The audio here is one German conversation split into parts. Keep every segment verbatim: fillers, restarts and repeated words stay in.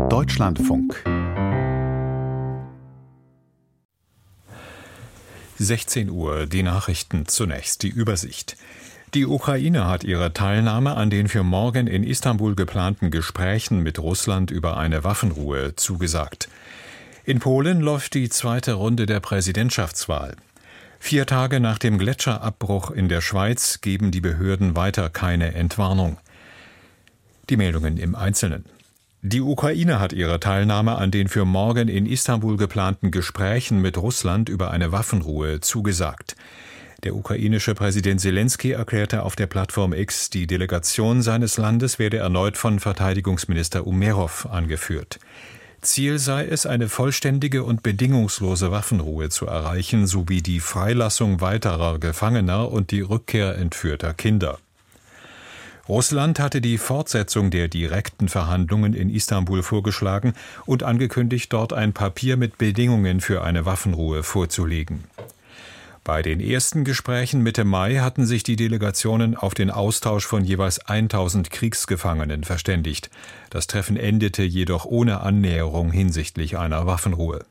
Deutschlandfunk. sechzehn Uhr, die Nachrichten zunächst, die Übersicht. Die Ukraine hat ihre Teilnahme an den für morgen in Istanbul geplanten Gesprächen mit Russland über eine Waffenruhe zugesagt. In Polen läuft die zweite Runde der Präsidentschaftswahl. Vier Tage nach dem Gletscherabbruch in der Schweiz geben die Behörden weiter keine Entwarnung. Die Meldungen im Einzelnen. Die Ukraine hat ihre Teilnahme an den für morgen in Istanbul geplanten Gesprächen mit Russland über eine Waffenruhe zugesagt. Der ukrainische Präsident Selenskyj erklärte auf der Plattform X, die Delegation seines Landes werde erneut von Verteidigungsminister Umerov angeführt. Ziel sei es, eine vollständige und bedingungslose Waffenruhe zu erreichen, sowie die Freilassung weiterer Gefangener und die Rückkehr entführter Kinder. Russland hatte die Fortsetzung der direkten Verhandlungen in Istanbul vorgeschlagen und angekündigt, dort ein Papier mit Bedingungen für eine Waffenruhe vorzulegen. Bei den ersten Gesprächen Mitte Mai hatten sich die Delegationen auf den Austausch von jeweils tausend Kriegsgefangenen verständigt. Das Treffen endete jedoch ohne Annäherung hinsichtlich einer Waffenruhe.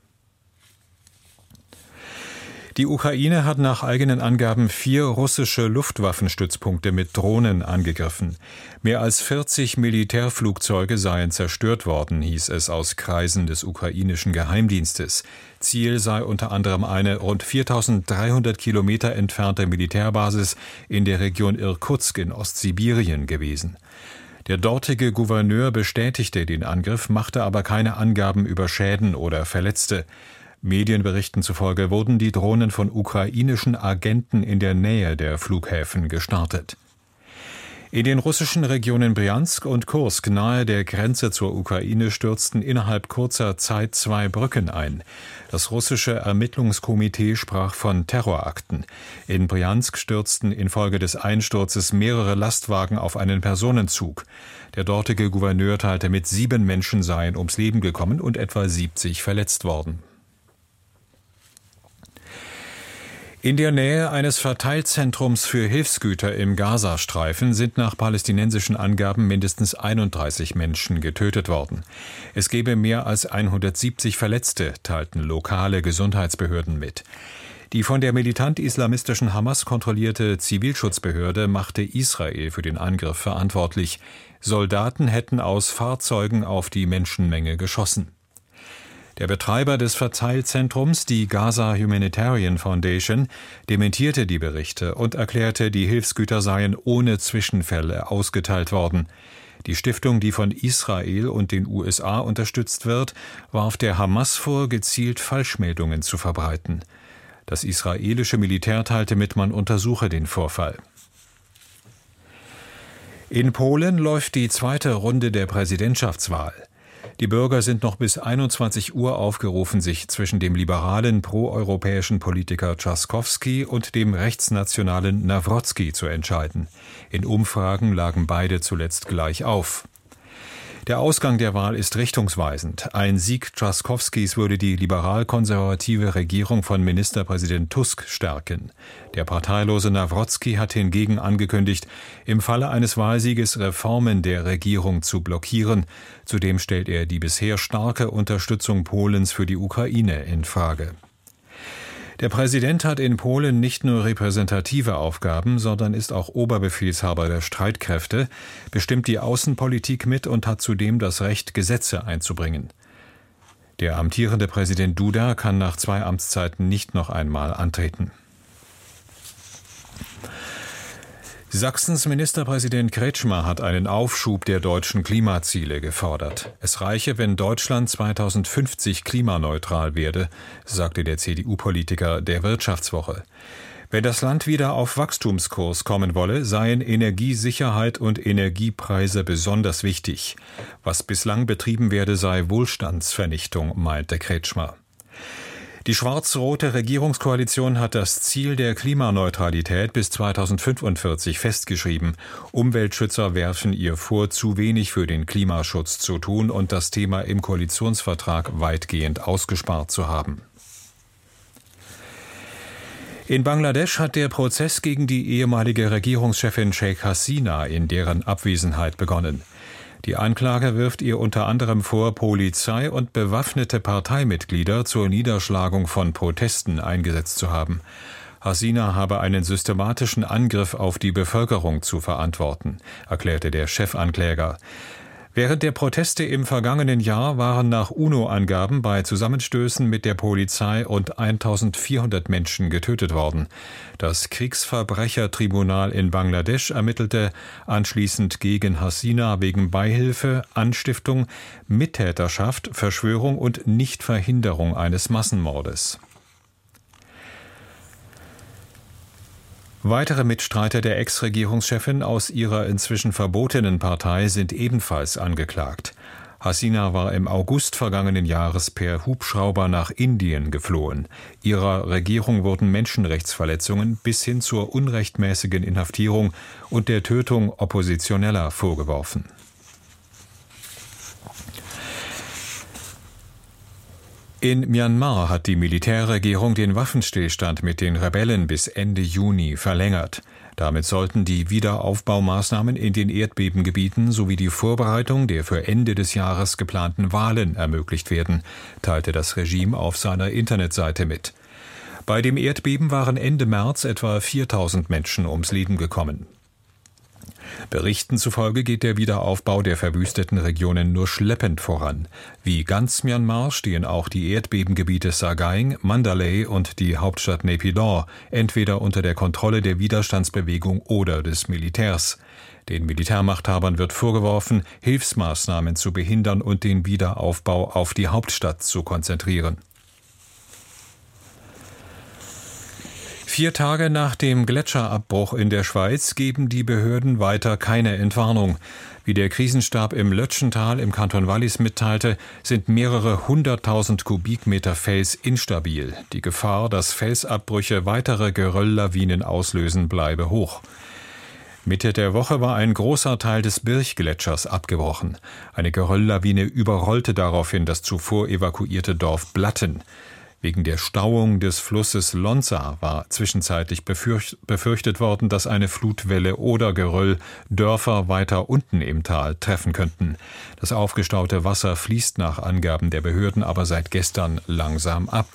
Die Ukraine hat nach eigenen Angaben vier russische Luftwaffenstützpunkte mit Drohnen angegriffen. Mehr als vierzig Militärflugzeuge seien zerstört worden, hieß es aus Kreisen des ukrainischen Geheimdienstes. Ziel sei unter anderem eine rund viertausenddreihundert Kilometer entfernte Militärbasis in der Region Irkutsk in Ostsibirien gewesen. Der dortige Gouverneur bestätigte den Angriff, machte aber keine Angaben über Schäden oder Verletzte. Medienberichten zufolge wurden die Drohnen von ukrainischen Agenten in der Nähe der Flughäfen gestartet. In den russischen Regionen Brjansk und Kursk nahe der Grenze zur Ukraine stürzten innerhalb kurzer Zeit zwei Brücken ein. Das russische Ermittlungskomitee sprach von Terrorakten. In Brjansk stürzten infolge des Einsturzes mehrere Lastwagen auf einen Personenzug. Der dortige Gouverneur teilte mit, sieben Menschen seien ums Leben gekommen und etwa siebzig verletzt worden. In der Nähe eines Verteilzentrums für Hilfsgüter im Gazastreifen sind nach palästinensischen Angaben mindestens einunddreißig Menschen getötet worden. Es gebe mehr als hundertsiebzig Verletzte, teilten lokale Gesundheitsbehörden mit. Die von der militant-islamistischen Hamas kontrollierte Zivilschutzbehörde machte Israel für den Angriff verantwortlich. Soldaten hätten aus Fahrzeugen auf die Menschenmenge geschossen. Der Betreiber des Verteilzentrums, die Gaza Humanitarian Foundation, dementierte die Berichte und erklärte, die Hilfsgüter seien ohne Zwischenfälle ausgeteilt worden. Die Stiftung, die von Israel und den U S A unterstützt wird, warf der Hamas vor, gezielt Falschmeldungen zu verbreiten. Das israelische Militär teilte mit, man untersuche den Vorfall. In Polen läuft die zweite Runde der Präsidentschaftswahl. Die Bürger sind noch bis einundzwanzig Uhr aufgerufen, sich zwischen dem liberalen proeuropäischen Politiker Trzaskowski und dem rechtsnationalen Nawrocki zu entscheiden. In Umfragen lagen beide zuletzt gleich auf. Der Ausgang der Wahl ist richtungsweisend. Ein Sieg Trzaskowskis würde die liberal-konservative Regierung von Ministerpräsident Tusk stärken. Der parteilose Nawrocki hat hingegen angekündigt, im Falle eines Wahlsieges Reformen der Regierung zu blockieren. Zudem stellt er die bisher starke Unterstützung Polens für die Ukraine in Frage. Der Präsident hat in Polen nicht nur repräsentative Aufgaben, sondern ist auch Oberbefehlshaber der Streitkräfte, bestimmt die Außenpolitik mit und hat zudem das Recht, Gesetze einzubringen. Der amtierende Präsident Duda kann nach zwei Amtszeiten nicht noch einmal antreten. Sachsens Ministerpräsident Kretschmer hat einen Aufschub der deutschen Klimaziele gefordert. Es reiche, wenn Deutschland zweitausendfünfzig klimaneutral werde, sagte der C D U-Politiker der Wirtschaftswoche. Wenn das Land wieder auf Wachstumskurs kommen wolle, seien Energiesicherheit und Energiepreise besonders wichtig. Was bislang betrieben werde, sei Wohlstandsvernichtung, meinte Kretschmer. Die schwarz-rote Regierungskoalition hat das Ziel der Klimaneutralität bis zweitausendfünfundvierzig festgeschrieben. Umweltschützer werfen ihr vor, zu wenig für den Klimaschutz zu tun und das Thema im Koalitionsvertrag weitgehend ausgespart zu haben. In Bangladesch hat der Prozess gegen die ehemalige Regierungschefin Sheikh Hasina in deren Abwesenheit begonnen. Die Anklage wirft ihr unter anderem vor, Polizei und bewaffnete Parteimitglieder zur Niederschlagung von Protesten eingesetzt zu haben. Hasina habe einen systematischen Angriff auf die Bevölkerung zu verantworten, erklärte der Chefankläger. Während der Proteste im vergangenen Jahr waren nach UNO-Angaben bei Zusammenstößen mit der Polizei rund eintausendvierhundert Menschen getötet worden. Das Kriegsverbrechertribunal in Bangladesch ermittelte anschließend gegen Hasina wegen Beihilfe, Anstiftung, Mittäterschaft, Verschwörung und Nichtverhinderung eines Massenmordes. Weitere Mitstreiter der Ex-Regierungschefin aus ihrer inzwischen verbotenen Partei sind ebenfalls angeklagt. Hasina war im August vergangenen Jahres per Hubschrauber nach Indien geflohen. Ihrer Regierung wurden Menschenrechtsverletzungen bis hin zur unrechtmäßigen Inhaftierung und der Tötung Oppositioneller vorgeworfen. In Myanmar hat die Militärregierung den Waffenstillstand mit den Rebellen bis Ende Juni verlängert. Damit sollten die Wiederaufbaumaßnahmen in den Erdbebengebieten sowie die Vorbereitung der für Ende des Jahres geplanten Wahlen ermöglicht werden, teilte das Regime auf seiner Internetseite mit. Bei dem Erdbeben waren Ende März etwa viertausend Menschen ums Leben gekommen. Berichten zufolge geht der Wiederaufbau der verwüsteten Regionen nur schleppend voran. Wie ganz Myanmar stehen auch die Erdbebengebiete Sagaing, Mandalay und die Hauptstadt Naypyidaw entweder unter der Kontrolle der Widerstandsbewegung oder des Militärs. Den Militärmachthabern wird vorgeworfen, Hilfsmaßnahmen zu behindern und den Wiederaufbau auf die Hauptstadt zu konzentrieren. Vier Tage nach dem Gletscherabbruch in der Schweiz geben die Behörden weiter keine Entwarnung. Wie der Krisenstab im Lötschental im Kanton Wallis mitteilte, sind mehrere hunderttausend Kubikmeter Fels instabil. Die Gefahr, dass Felsabbrüche weitere Gerölllawinen auslösen, bleibe hoch. Mitte der Woche war ein großer Teil des Birchgletschers abgebrochen. Eine Gerölllawine überrollte daraufhin das zuvor evakuierte Dorf Blatten. Wegen der Stauung des Flusses Lonza war zwischenzeitlich befürcht, befürchtet worden, dass eine Flutwelle oder Geröll Dörfer weiter unten im Tal treffen könnten. Das aufgestaute Wasser fließt nach Angaben der Behörden aber seit gestern langsam ab.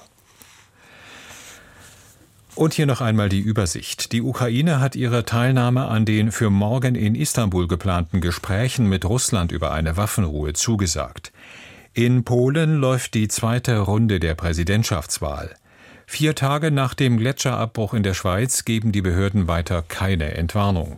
Und hier noch einmal die Übersicht. Die Ukraine hat ihre Teilnahme an den für morgen in Istanbul geplanten Gesprächen mit Russland über eine Waffenruhe zugesagt. In Polen läuft die zweite Runde der Präsidentschaftswahl. Vier Tage nach dem Gletscherabbruch in der Schweiz geben die Behörden weiter keine Entwarnung.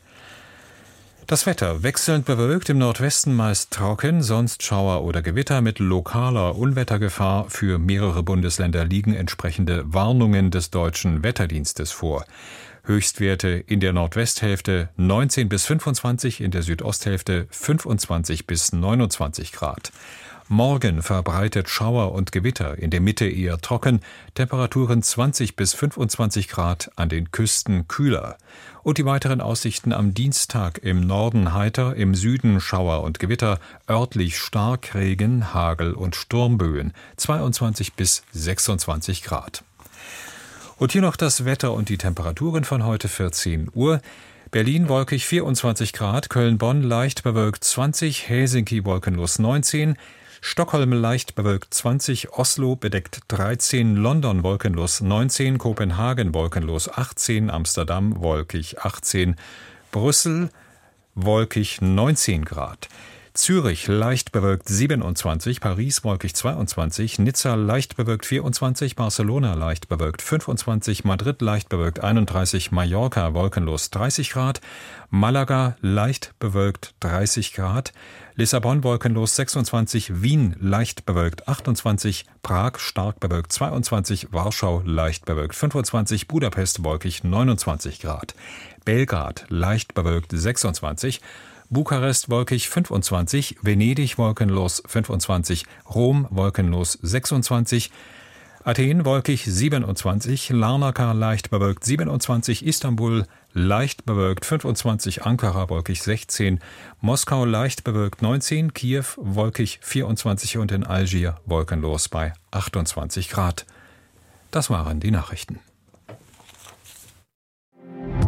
Das Wetter wechselnd bewölkt, im Nordwesten meist trocken, sonst Schauer oder Gewitter mit lokaler Unwettergefahr. Für mehrere Bundesländer liegen entsprechende Warnungen des Deutschen Wetterdienstes vor. Höchstwerte in der Nordwesthälfte neunzehn bis fünfundzwanzig, in der Südosthälfte fünfundzwanzig bis neunundzwanzig Grad. Morgen verbreitet Schauer und Gewitter, in der Mitte eher trocken, Temperaturen zwanzig bis fünfundzwanzig Grad, an den Küsten kühler. Und die weiteren Aussichten am Dienstag: im Norden heiter, im Süden Schauer und Gewitter, örtlich Starkregen, Hagel und Sturmböen, zweiundzwanzig bis sechsundzwanzig Grad. Und hier noch das Wetter und die Temperaturen von heute vierzehn Uhr. Berlin wolkig vierundzwanzig Grad, Köln-Bonn leicht bewölkt zwanzig, Helsinki wolkenlos neunzehn, Stockholm leicht bewölkt zwanzig, Oslo bedeckt dreizehn, London wolkenlos neunzehn, Kopenhagen wolkenlos achtzehn, Amsterdam wolkig achtzehn, Brüssel wolkig neunzehn Grad. Zürich leicht bewölkt siebenundzwanzig, Paris wolkig zweiundzwanzig, Nizza leicht bewölkt vierundzwanzig, Barcelona leicht bewölkt fünfundzwanzig, Madrid leicht bewölkt einunddreißig, Mallorca wolkenlos dreißig Grad, Malaga leicht bewölkt dreißig Grad, Lissabon wolkenlos sechsundzwanzig, Wien leicht bewölkt achtundzwanzig, Prag stark bewölkt zweiundzwanzig, Warschau leicht bewölkt fünfundzwanzig, Budapest wolkig neunundzwanzig Grad, Belgrad leicht bewölkt sechsundzwanzig, Bukarest wolkig fünfundzwanzig, Venedig wolkenlos fünfundzwanzig, Rom wolkenlos sechsundzwanzig, Athen wolkig siebenundzwanzig, Larnaca leicht bewölkt siebenundzwanzig, Istanbul leicht bewölkt fünfundzwanzig, Ankara wolkig sechzehn, Moskau leicht bewölkt neunzehn, Kiew wolkig vierundzwanzig und in Algier wolkenlos bei achtundzwanzig Grad. Das waren die Nachrichten.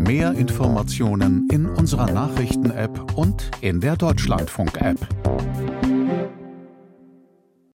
Mehr Informationen in unserer Nachrichten-App und in der Deutschlandfunk-App.